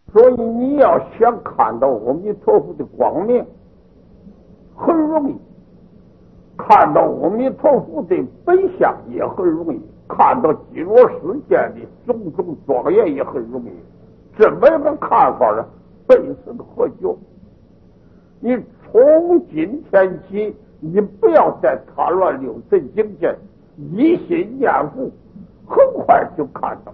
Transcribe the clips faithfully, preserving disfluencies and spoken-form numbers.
所以你要想看到阿弥陀佛的光明，很容易；看到阿弥陀佛的本相也很容易；看到极乐世界的种种庄严也很容易。这么一个看法呢，本身何觉？你从今天起，你不要再贪乱六尘境界，一心念佛，很快就看到。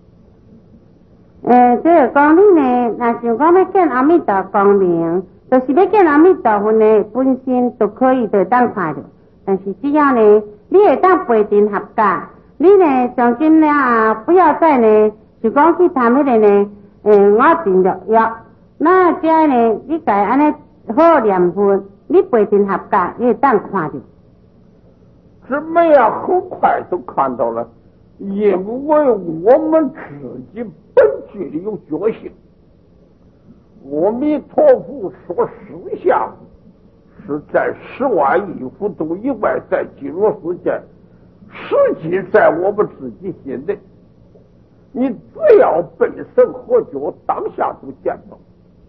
诶，即个讲你呢，若想讲要见阿弥陀光明，就是要见阿弥陀佛呢，本身都可以就当看到。但是只要呢，你会当陪定合格，你呢上紧了啊，不要再呢，就讲去谈迄个呢，诶，我定着药。那这样呢，你家安尼好念佛，你陪定合格，你会当看到。 怎么样？很快就看到了，因为我们自己本具里有觉性。阿弥陀佛说实相是在十万亿佛度以外，在极乐世界，实际在我们自己心内。你只要本身合觉，当下就见到。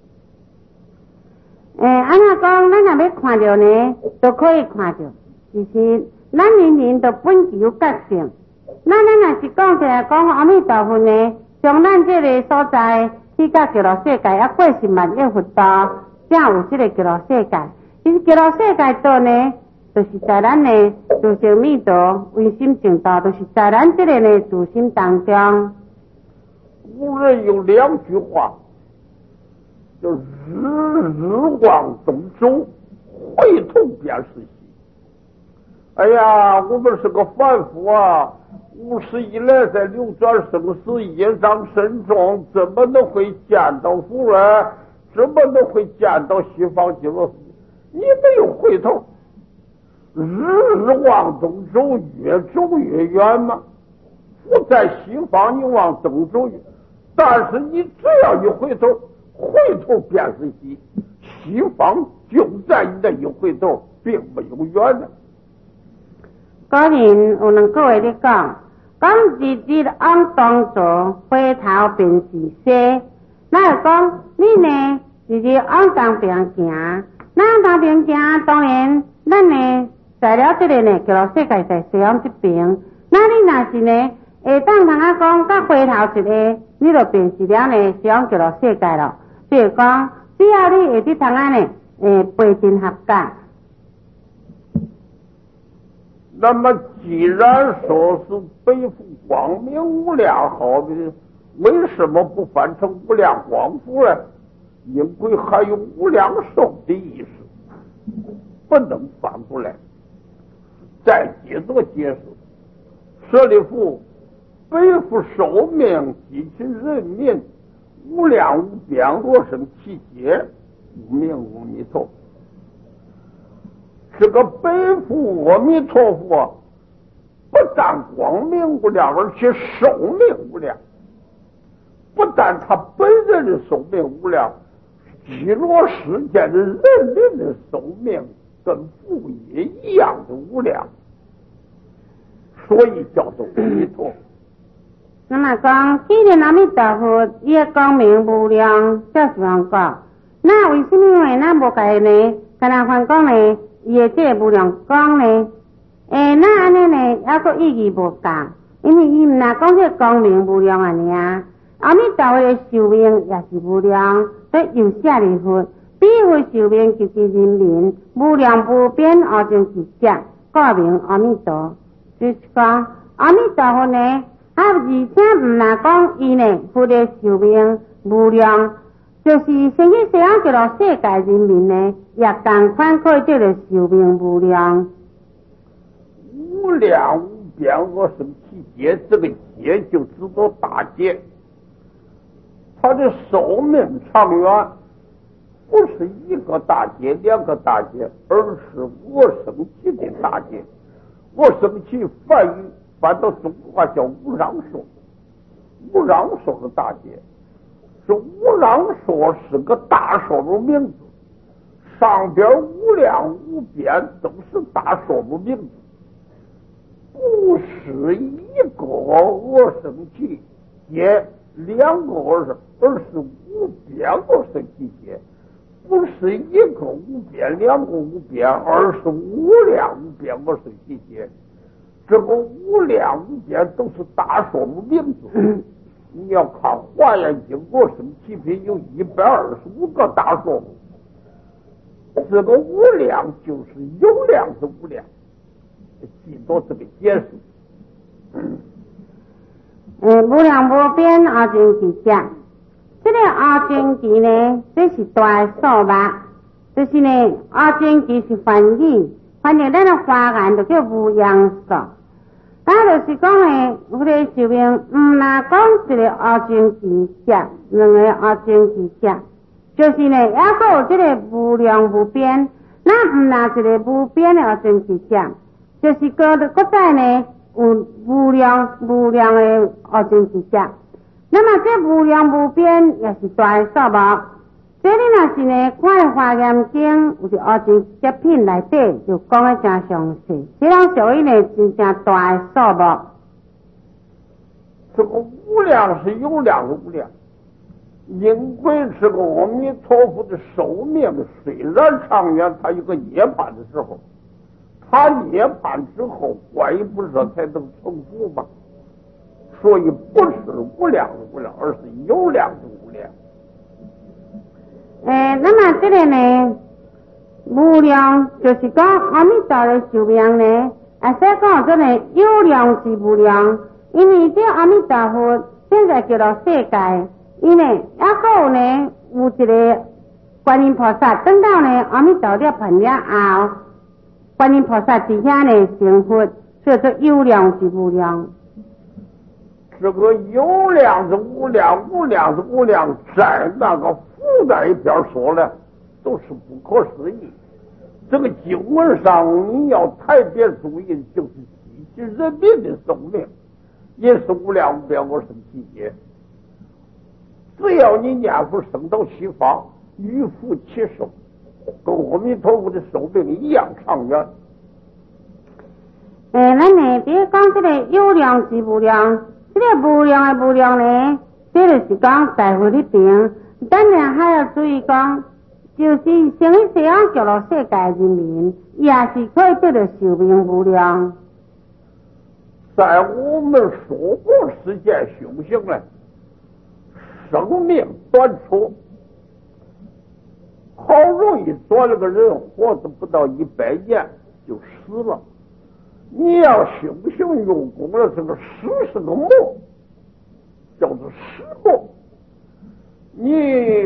诶，安那讲，咱若要看到呢，都可以看到，其实咱人人都本具有觉性。那咱若是讲起来讲阿弥陀佛呢，从咱这个所在去到极乐世界，啊过十万亿佛度，才有这个极乐世界。其实极乐世界道呢，就是在咱的自性密度、唯心净道，就是在咱这个呢自心当中。 古人有两句话，就日日望东周，回头便是西。哎呀，我们是个凡夫啊，五十以来在流转生死，业障深重，怎么能会见到佛人？怎么能会见到西方极乐世界？你没有回头，日日望东周，越走越远嘛。不在西方，你往东走，但是你只要一回头，回头便是西，西方就在你的一回头，并没有远的。 古人有两句话咧讲，讲日日往东走，回头便是西。那就讲你呢，日日往东边行，那东边行，当然咱呢在了这个呢，极乐世界在西方这边。那你若是呢，会当通啊讲，甲回头一个，你就便是了呢西方极乐世界了。比如讲，只要你会得通啊呢，诶，陪定合格。 那么，既然说是北复光明无量好的，为什么不翻成无量光复呢？因为还有无量寿的意思，不能翻过来。再接着解释，舍利弗，北复寿命及其人民，无量无边罗生其劫，无名阿弥陀。这个北复阿弥陀佛不但光明无量，而且寿命无量。不但他本人的寿命无量，极乐世界的人民的寿命跟佛也一样的无量，所以叫做阿弥陀佛。 那么讲，既然阿弥陀佛伊个光明无量，这是讲讲，那为什么呢？咱无解呢？跟人反讲呢？伊个这个无量光呢，诶，那安尼呢，还个意义无共，因为伊毋若讲这个光明无量安尼啊。阿弥陀佛的寿命也是无量，所以有舍利弗，比佛寿命及其人民无量无边，而正是讲告明阿弥陀。就是讲阿弥陀佛呢，啊，而且毋若讲伊呢，佛的寿命无量。就是先去西方极乐世界人民呢，也同款可以这个寿命无量， 无量无边我生其劫，这个劫就知道大劫。他的寿命长远，不是一个大劫、两个大劫，而是我生其的大劫。我生其梵语翻到中国话叫无让寿，无让寿的大劫。这无让寿是个大寿的名字，上边无量无边都是大寿的名字，不是一个我生气也两个而是而是无变个是季节，不是一个无边两个无边，而是无量无边个是季节。这个无量无边都是大说明名字。嗯、你要看《华严经》我生七品有一百二十五个大说明。这个无量就是有量是无量，记住这个解释。嗯， 嗯，无量无边阿经记讲，这个阿经记呢，这是大数目，就是呢阿经记是翻译，翻译咱的华言就叫无量数。咱就是讲呢，我哋寿命唔那讲一个阿经记讲，两个阿经记讲。就是呢，也个有这个无量无边，那唔拿一个无边的真是讲，就是个的国在呢有无量无量的哦真是讲。那么这无量无边也是大数目。这里若是呢，看华严经有啲哦真接品内底就讲得真详细，这种属于呢真正大数目。 这个无量是有量是无量。因为这个阿弥陀佛的寿命虽然长远，他有个涅槃的时候，他涅槃之后观音菩萨才能成佛嘛，所以不是无量的无量，而是有量的无量。 诶、欸，那么这个呢，无量就是讲阿弥陀的寿命呢，啊，所以讲这个有量是无量，因为这阿弥陀佛现在叫做世界。伊呢，也个有呢，有一个观音菩萨，等到呢阿弥陀佛判了后，观音菩萨底下呢成佛，所以说有量是无量。 这个有量是无量，无量是无量，在那个附在一边说呢，都是不可思议。这个经文上你要特别注意，就是提起人民的寿命，也是无量无边，我是季节。只要你念佛升到西方，与福齐寿，跟阿弥陀佛的寿命一样长远。 诶，咱呢，别讲这个有量是无量，这个无量的无量呢，这就是讲大佛的病。当然还要注意讲，就是生于这样叫做世界人民，也是可以得到寿命无量。 在我们娑婆世界修行呢，生命短促，好容易做了个人活得不到一百年就死了。你要修行用功了，这个死是个魔，叫做死魔。你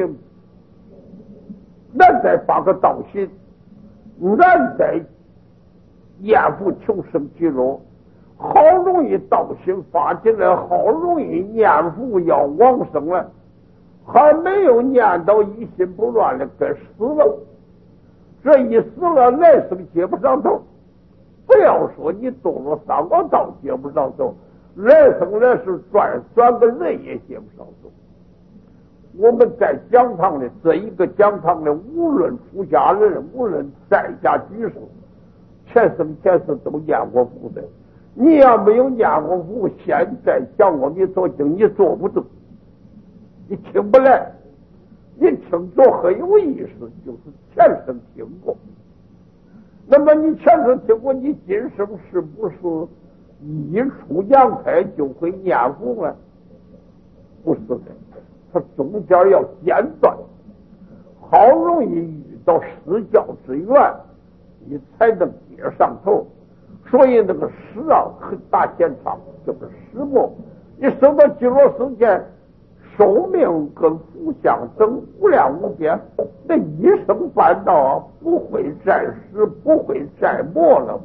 难在发个道心，难在厌恶求生极乐，好容易道心发进来，好容易念佛要往生了，还没有念到一心不乱的，该死了。这一死了，来生接不上头。不要说你堕落三个道接不上头，来生来世转转个人也接不上头。我们在讲堂里，这一个讲堂里，无论出家人，无论在家居士，前生前世都念过佛的。你要没有念过佛，现在讲阿弥陀经，你做不住，你听不来。你听着很有意思，就是前生听过。那么你前生听过，你今生是不是一出阳开就会念佛呢？不是的，它中间要间断，好容易遇到施教之缘，你才能接上头。所以那个施啊，很大现场，就是施魔。你升到极乐世界，寿命跟福相等无量无边，那一生办道啊，不会再死，不会再没了。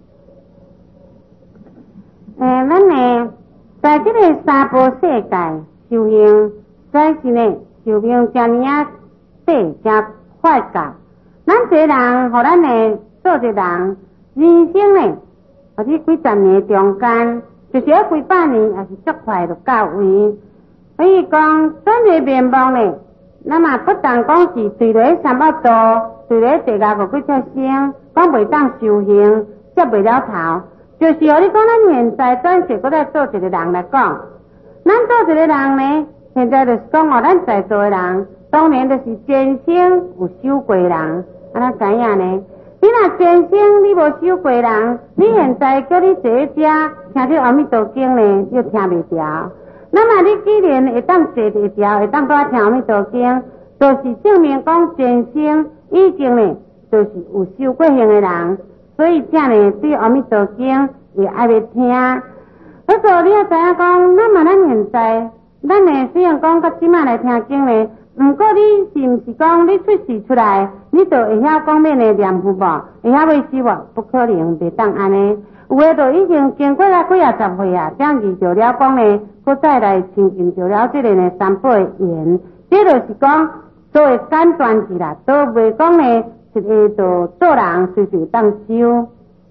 诶，咱呢，在这个娑婆世界修行，在是呢，寿命真呀短，真快到。咱这人，和咱呢做这人，人生呢，或者几十年中间，就是要几百年，也是足快就到位。所以讲，专业面貌呢，那么不但讲是对了三百度，对了地下个几只星，讲袂当修行，接不了头。就是和你讲，咱现在暂时搁在做一个人来讲，咱做一个人呢，现在就是讲哦，咱在座的人， 当然就是前生有修过人，安那知影呢？你若前生你无修过人，你现在叫你坐在遮听这阿弥陀经呢，又听袂着。那么你既然会当坐得着，会当搁听阿弥陀经，就是证明讲前生已经呢，就是有修过行的人，所以这呢对阿弥陀经也爱要听。不过你要知影讲，那么咱现在，咱呢虽然讲到即摆来听经呢，毋过你是毋是讲你出世出来，你就会晓讲免的念佛无？会晓会修无？不可能，袂当安尼。有诶，就已经经过了几啊十岁啊，这样遇着了讲呢，搁再来亲近着了这个呢三宝的缘，这就是讲做会简单去啦，都袂讲呢一个就做人随随当修。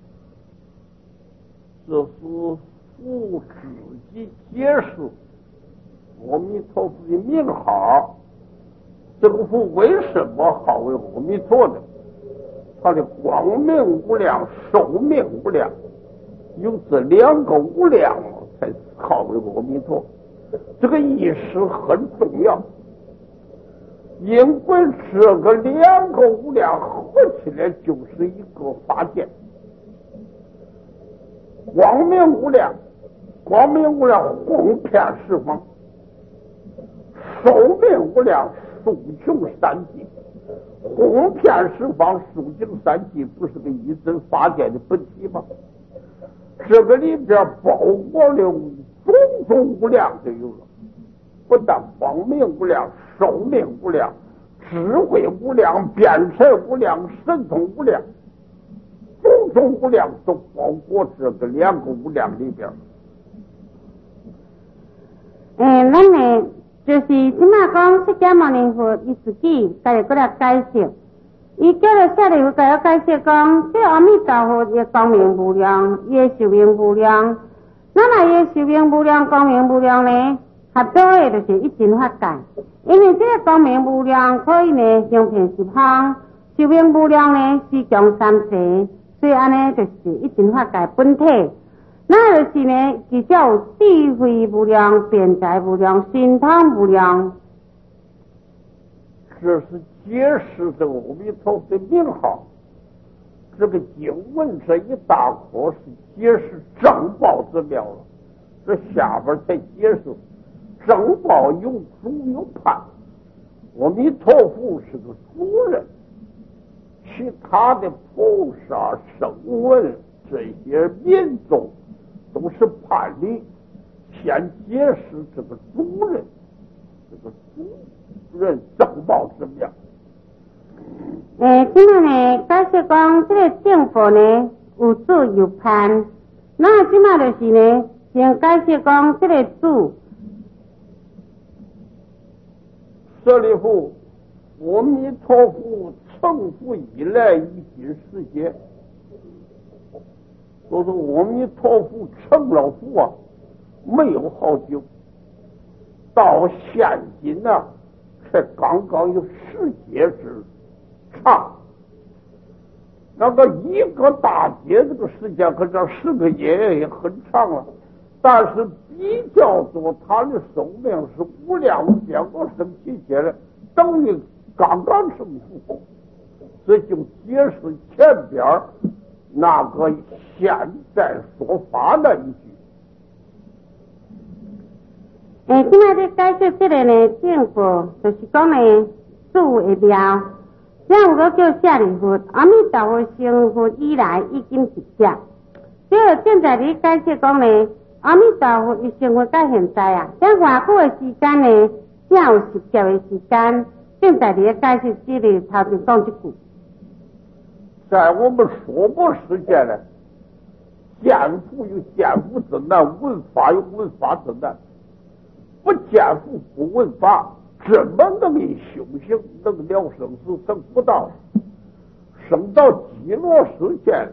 这是父子己解释阿弥陀佛的名号。这个父为什么号为阿弥陀呢？他的光明无量，寿命无量，有这两个无量才号为阿弥陀。这个意识很重要，因为这个两个无量合起来就是一个法界。光明无量，光明无量宏遍十方，寿命无量，数穷三际。宏遍十方，数尽三际，不是个一真法界的本体吗？这个里边包括了种种无量就有了，不但光明无量，寿命无量，智慧无量，辩才无量，神通无量，种种无量都包括这个两个无量里边。 嗯，咱呢就是即马讲释迦牟尼佛伊自己家己过来解释，伊叫了舍利弗家己解释讲，这阿弥陀佛伊光明无量，伊的寿命无量。那么伊的寿命无量、光明无量呢，合到的就是一真法界。因为这个光明无量可以呢行遍十方，寿命无量呢是强三世，所以安尼就是一真法界本体。那就是呢，比较智慧无量、辩才无量、神通无量。 这是解释这个阿弥陀佛的名号。这个经文这一大课是解释正报之妙了，这下边才解释正报有主有判。阿弥陀佛是个主人，其他的菩萨、声闻这些民众都是判例，先解释这个主人，这个主人正报之妙。 诶，今仔呢，解释讲这个政府呢有主有判，那今仔就是呢，先解释讲这个主。 舍利弗，阿弥陀佛成佛以来一经世界。说是阿弥陀佛成了佛啊，没有好久，到现今呢、啊，才刚刚有十劫之长。那个一个大劫这个时间，可这十个劫也很长了。但是比较多，他的寿命是无量无边，我生起起来等于刚刚成佛，所以就解释前边那个现在说法那一句。 诶，今仔日解释这个呢，政府就是讲呢，主的庙，这有个叫舍利弗，阿弥陀佛成佛以来已经是这。这现在你解释讲呢，阿弥陀佛伊成佛到现在啊，这偌久的时间呢，只有十劫的时间。现在你解释这里头前讲一句。 在我们说佛世界呢，见佛有见佛之难，闻法有闻法之难。不见佛不闻法，怎么能以修行能了生死生不到？生到极乐世界，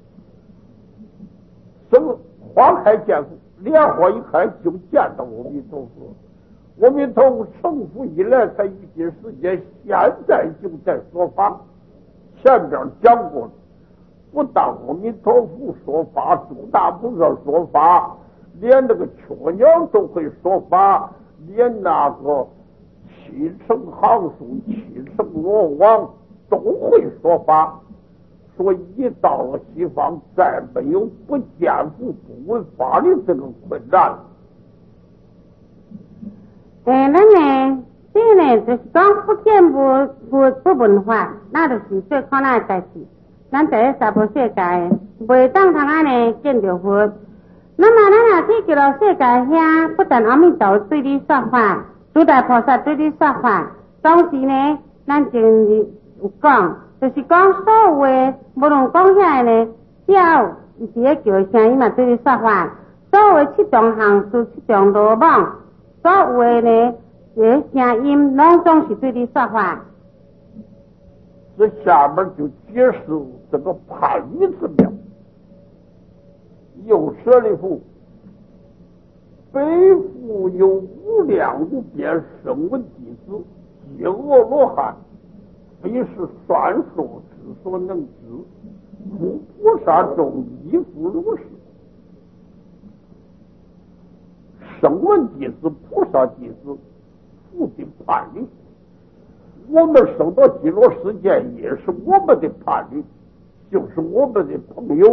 生花开见佛，莲花一开就见到阿弥陀佛。阿弥陀佛成佛以来才于今世界，现在就在说法。前边讲过了，不但阿弥陀佛说法，诸大菩萨说法，连那个雀鸟都会说法，连那个七成行书，七成罗网，都会说法。所以一到了西方，再没有不见父不闻法的这个困难。 诶，咱呢，这个呢，就是讲不见不不不闻法，那就是最困难的代志。咱在娑婆世界，袂当通安尼见着佛。那么咱若去极乐世界遐，不但阿弥陀对你说法，诸大菩萨对你说法，同时呢，咱前日有讲。就是讲所有的，无论讲遐呢，只要伊是咧叫的声音嘛，对你说法。所有的七种行事、七种罗网，所有的呢，这声音拢总是对你说法。 这下面就解释这个判语之妙。有舍利弗，北复有无量无边声闻弟子，皆阿罗汉。非是算说之所能知，诸菩萨中亦复如是。声闻弟子、菩萨弟子，复的判例。我们生到极乐世界，也是我们的判例，就是我们的朋友。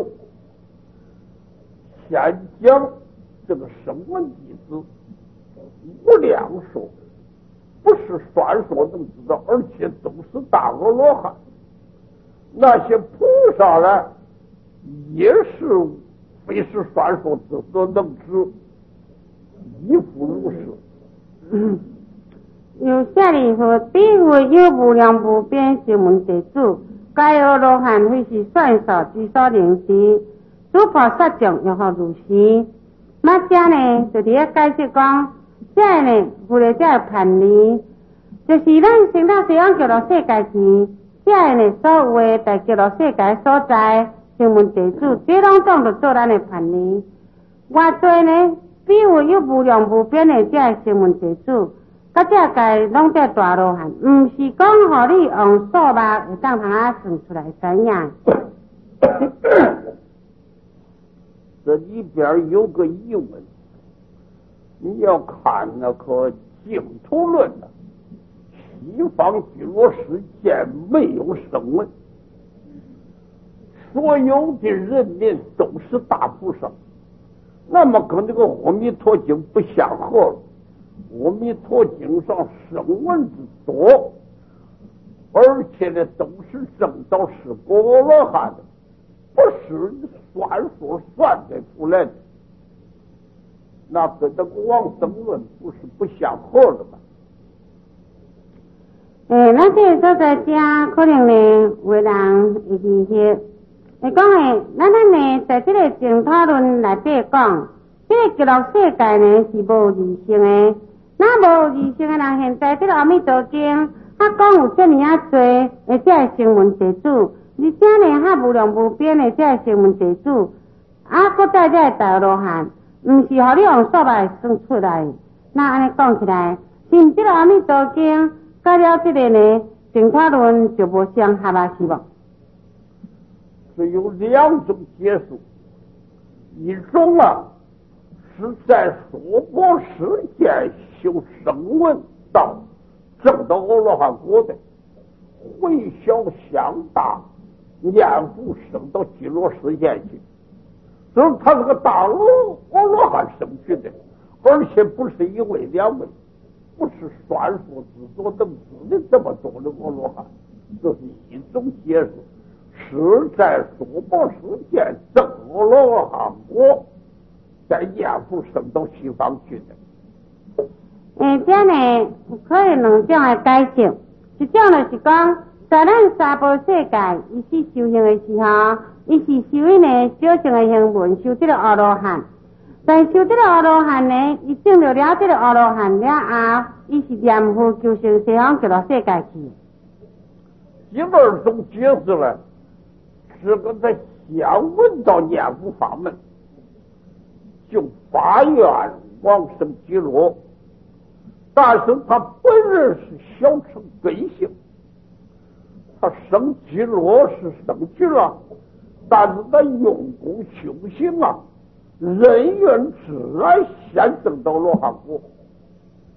先讲这个声闻弟子，无量寿。不是算说能知道，而且都是大阿罗汉。那些菩萨呢，也是非是算说之所能知，亦复如是。 嗯，有舍利弗，彼佛有无量无边声闻弟子，该阿罗汉非是算说之所能知，诸菩萨众又何如是？那这呢，就伫咧解释讲。这呢，佛的这个判例，就是咱升到西方极乐世界去，这呢所有的在极乐世界所在声闻弟子，这拢总就做咱的判例。偌多呢，比如有无量无边的这个声闻弟子，甲这个拢在大罗汉，毋是讲互你用数目会当通啊算出来知影。 这里边有个疑问。你要看那个净土论的，西方极乐世界没有声闻，所有的人民都是大菩萨，那么跟这个阿弥陀经不相合了。阿弥陀经上声闻之多，而且呢都是证到是阿罗汉的，不是算数算得出来的。那跟这个往生论不是不相合的吗？ 诶，咱这个所在遮可能呢，有人会理解。会讲诶，咱咱呢，在这个净土论内底讲，这个极乐世界呢是无二性诶。那无二性诶人，现在这个阿弥陀经，啊讲有这么啊多诶，这个声闻弟子，而且呢，哈无量无边诶，这个声闻弟子，啊，搁在这个大罗汉。毋是互你用数来算出来，那安尼讲起来，是这个阿弥陀经甲了这个呢净土论就无相合啊，是无？ 是有两种解释，一种啊是在娑婆世界修声闻道，证到阿罗汉果的，回小相大，念佛升到极乐世界去。所以他是个大阿罗汉生去的，而且不是一位两位，不是算数之所能知的这么多的阿罗汉，这是一种解释，是在娑婆世界证阿罗汉果，在念佛升到西方去的。 诶，这呢可以两种的解释，一种就是讲，在咱娑婆世界，伊是修行的时候。伊是修因呢小乘的行文，修这个阿罗汉。但修这个阿罗汉呢，伊证了了这个阿罗汉了后，伊是念佛求生西方极乐世界去。 第二种解释呢，是个在相闻到念佛法门，就发愿往生极乐，但是他本人是小乘根性，他生极乐是生去了。但是他用功修行啊，人缘自然先证到罗汉果。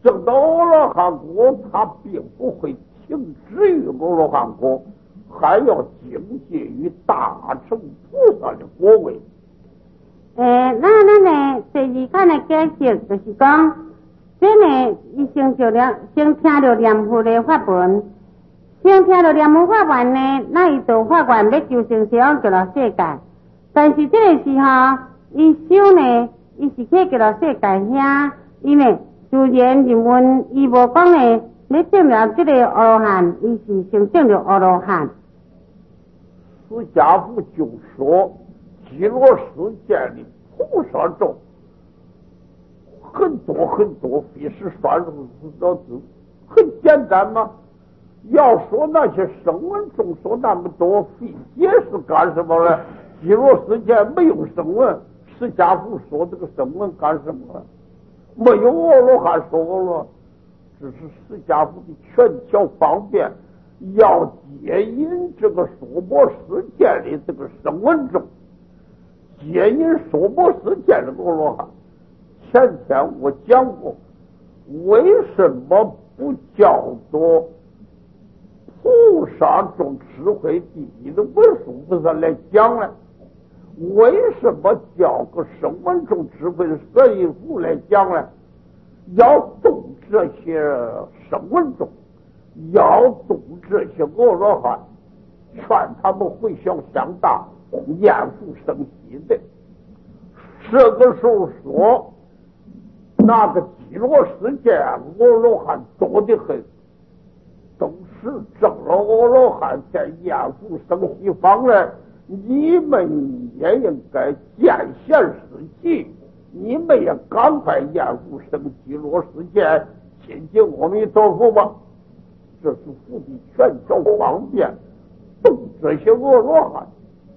证到阿罗汉果，他并不会停止于阿罗汉果，还要境界于大乘菩萨的果位。 诶，那咱呢第二看的解释就是讲，这呢伊先就了，先听到念佛的法文，先听到念佛法文呢，那伊就法愿要求生西方极乐世界。但是这个时候，伊修呢，伊是去极乐世界遐，伊呢自然认为伊无讲呢，要证了这个阿罗汉，伊是先证了阿罗汉。 释迦佛就说，极乐世界的菩萨众很多很多，非是算数的字，很简单吗？要说那些声闻众说那么多，非解释干什么呢？极乐世界没有声闻，释迦佛说这个声闻干什么呢？没有阿罗汉说阿罗，只是释迦佛的权巧方便，要接引这个娑婆世界的这个声闻众，接引娑婆世界的阿罗汉。前天我讲过，为什么不叫做菩萨中智慧第一的文殊菩萨来讲呢？为什么叫个声闻中智慧的舍利弗来讲呢？要动这些声闻众，要动这些阿罗汉，劝他们回向向大，念复生息的。这个时候说，那个极乐世界阿罗汉多得很，都是证了阿罗汉在念复生息方呢。你们也应该见贤思齐，你们也赶快念复生极乐世界，亲近阿弥陀佛吧。这是佛的权巧方便，动这些阿罗汉。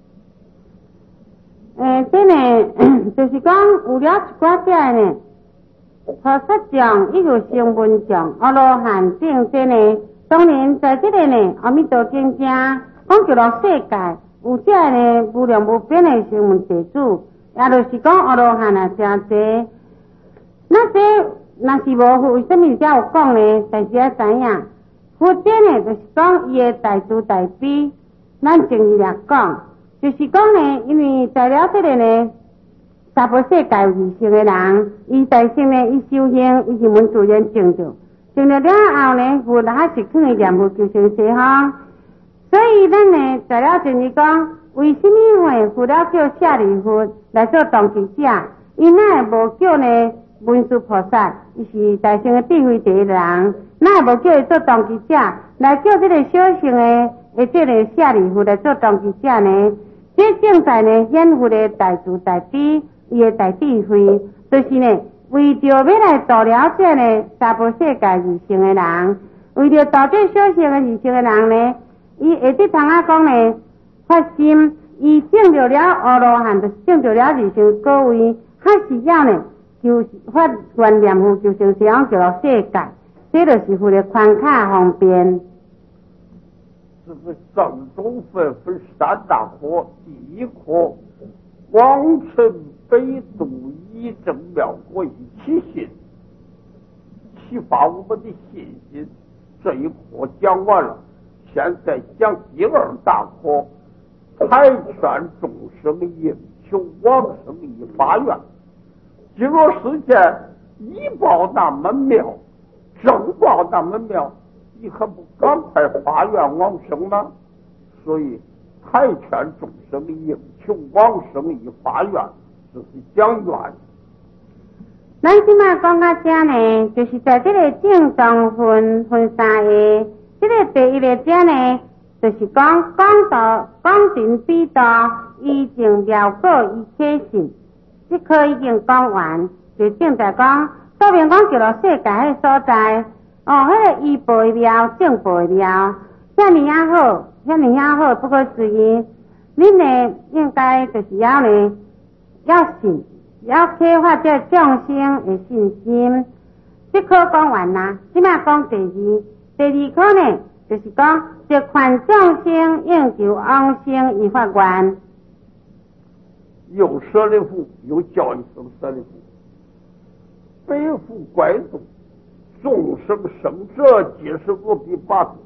诶，这呢，就是讲有了一寡者呢，菩萨像伊个声闻像阿罗汉正这呢，当然在这个呢，阿弥陀经中讲极乐世界。有这呢无量无边的声闻弟子，也就是讲阿罗汉啊，真济。那这若是无佛，为什么才有讲呢？但是要知影，佛这呢就是讲伊的大慈大悲。咱正义来讲，就是讲呢，因为在了这个呢，娑婆世界有异性的人，伊大圣呢，伊修行，伊是门自然证着，证着了后呢，佛还是肯念佛求生西方。所以咱呢，在了就是讲，为什么会佛了叫舍利弗来做当机者？伊哪会无叫呢文殊菩萨？伊是大圣的智慧第一人，哪会无叫伊做当机者？来叫这个小乘的，诶，这个舍利弗来做当机者呢？这正在呢显佛的大慈大悲，伊的大智慧，就是呢为着要来度了这呢娑婆世界异性的人，为着度这小乘的异性的人呢。伊下底通啊讲呢，发心，伊证着了阿罗汉，就是证着了二乘果位，还是要呢，就发愿念佛求生西方极乐世界，这就是佛的宽卡方便。 这个正中分分三大科，第一科广成北渡一正妙国一起信，启发我们的信心。这一科讲完了。现在讲第二大科，台劝众生应求往生一发愿。极乐世界一报那么妙，正报那么妙，你可不赶快发愿往生吗？所以台劝众生应求往生一发愿，这是讲愿。 咱今嘛讲到这呢，就是在这个正当分分三个。这个第一个者呢，就是讲讲到讲尽必道，依正妙果以起信，这课已经讲完，就正在讲，说明讲极乐世界迄个所在，哦，迄、那个依报妙，正报妙，遐尼啊好，遐尼啊好，不可思议。恁呢应该就是要呢，要信，要启发这众生的信心。这课讲完啦，即摆讲第二。第二课呢，就是讲着劝众生应求往生以发愿。 又舍利弗，又叫一声舍利弗，北复拐度， 众生生者皆是恶必八之。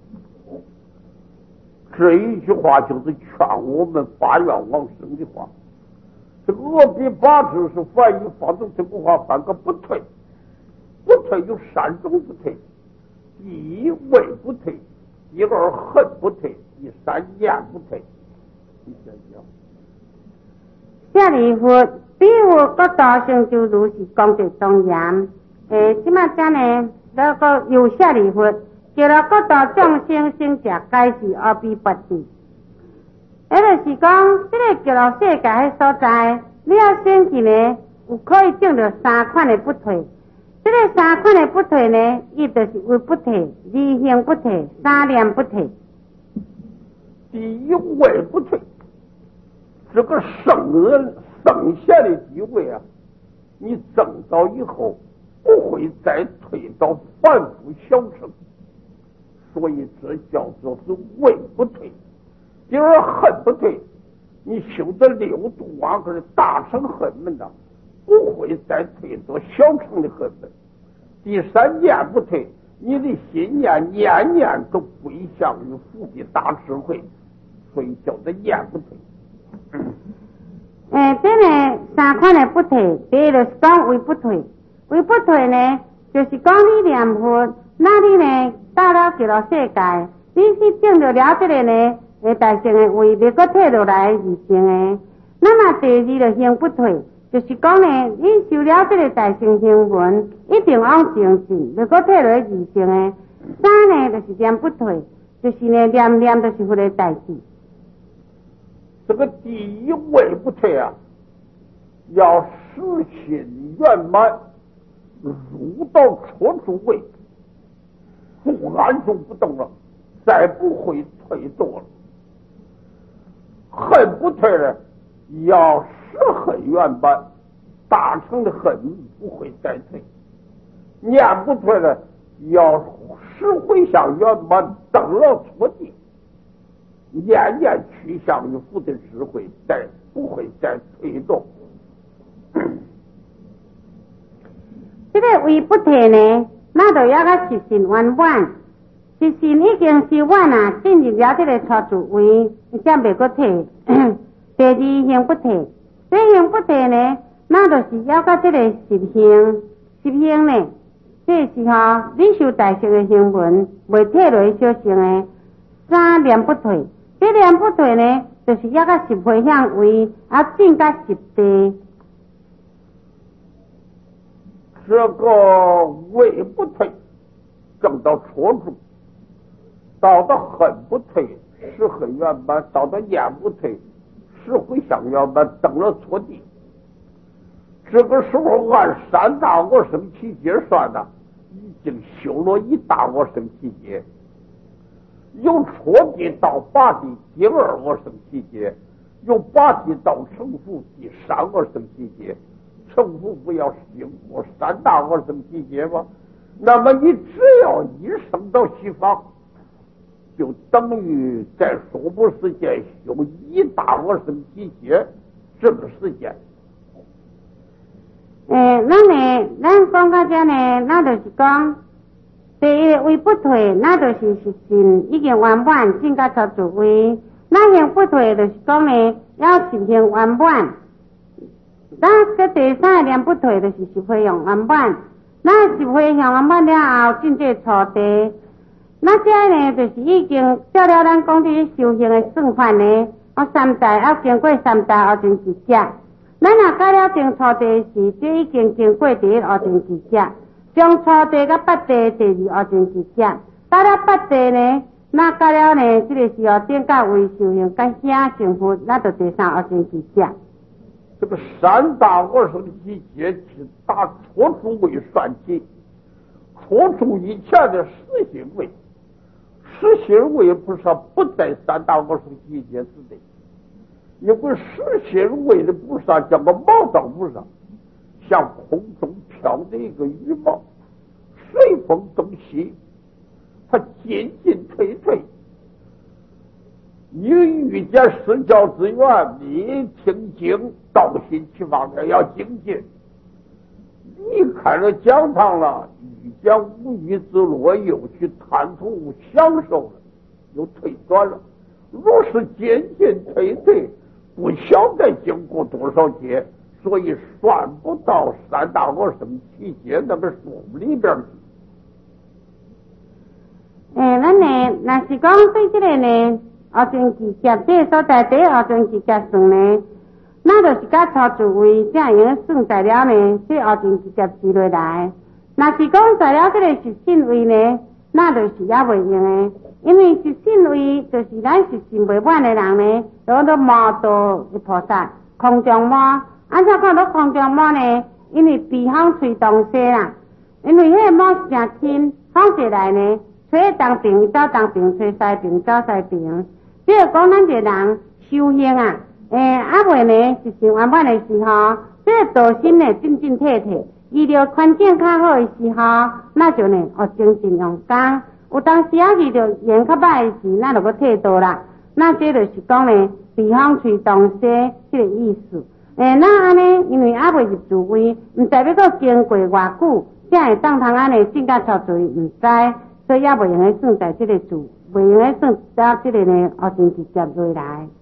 这一句话就是劝我们发愿往生的话。这个恶必八之是翻译方正这个话翻个不退，不退有三种不退：第一畏不退，第二恨不退，第三念不退。你想想。 舍利弗，比如各道成就如是功德庄严。诶，即马讲呢，那个有舍利弗，叫了各道众生生者皆是恶必八之。迄就是讲，这个极乐世界迄所在，你要先去呢，有可以证到三款的不退。这个三款的不退呢，伊就是为不退、二行不退、三念不退。 第一位不退，这个圣人圣贤的地位啊，你证到以后不会再退到凡夫小乘，所以这叫做是位不退。第二恨不退，你修的六度瓦格的大乘恨门呐，不会再退到小乘的恨门。第三念不退，你的心念念念都归向于佛的大智慧，所以叫做念不退。 诶，这呢三款的不退，第一就是讲为不退，为不退呢，就是讲你念佛，那你呢到了极乐世界，你去证到了这个呢。诶，大乘的位别个退落来二乘的，那么第二就行不退，就是讲呢，你修了这个大乘行文，一定往正进，别个退落二乘的。三呢就是念不退，就是呢念念都是佛的代志。 这个第一位不退啊，要实心圆满，入到初住位，不安住不动了，再不会退堕了。恨不退呢，要实恨圆满，大乘的恨不会再退；念不退呢，要实回向圆满，等了初地，念念趋向于佛的智慧，再不会再退动。 这个为不退呢，那就要个实心圆满。实心已经是完啊，进入了这个初住位，才袂个退。第二行不退，这行不退呢，那就是要个这个十行，十行呢，这是哈你修大乘的行文，袂退落去小乘的。三念不退，这念不退呢，就是要个十回向位，啊进到十地。 这个位不退，正到初住。到到恨不退，实恨圆满；到到念不退，实回向圆满，等了初地。这个时候按三大我生七劫算的，已经修了一大我生七劫。由初地到八地，第二我生七劫；由八地到成佛，第三我生七劫。成佛不要经过三大我生七劫吗？那么你只要一生到西方，就等于在娑婆世界修一大我生七劫这个时间。 诶，咱呢，咱讲到这呢，那就是讲，第一位不退，那就是实心已经圆满，进到初住位。那行不退，就是讲呢，要实行圆满。咱这第三个念不退，就是十回向圆满。那十回向圆满了后，进这初地。那这呢，就是已经照了咱讲的修行的算法呢，啊三代要经过三代后真直接。咱若改了定初地时，这已经经过第一后真直接，从初地到八地第二后真直接。到了八地呢，那改了呢，这个时候点到为修行，甲显成佛，那就第三后真直接。 这个三大我生七劫是打初住位算起，初住以前的实行位。实心位不是不在三大我生七劫之内，因为实心位的菩萨叫个毛道菩萨，像空中飘的一个羽毛，随风东西，他进进退退。你遇见释教之缘，你听经，道心其方面要精进。 你开了讲堂了，欲讲无欲之乐，又去贪图享受了，又退转了。如是渐渐退退，不晓得经过多少劫，所以算不到三大罗生七劫那个数里边去。 诶，咱呢，若是讲对这个呢，后前期劫这个所在第后前期劫算呢，那就是甲初自位才会用算材料呢，这后前期劫记落来。若是讲材料这个是信位呢，那就是也袂用的，因为是信位就是咱是信袂满的人呢，有都魔道的菩萨，空中魔，安怎看到空中魔呢？因为鼻风吹东西啦，因为迄个魔是诚轻，放下来呢。吹东边走东边，吹西边走西边。即个讲咱一个人修行啊，诶，啊未呢是上圆满的时候，即个道心呢进进退退，遇到环境较好的时候，那就呢学精进用功。有当时啊遇到缘较歹的时，那就要退道啦。那这就是讲呢，避风吹东西这个意思。诶，那安尼，因为啊未入自位，毋知要搁经过偌久，才会当通安尼进到超自位，毋知。所以也袂用来算在这个字，袂用来算到这个呢后前期接落来。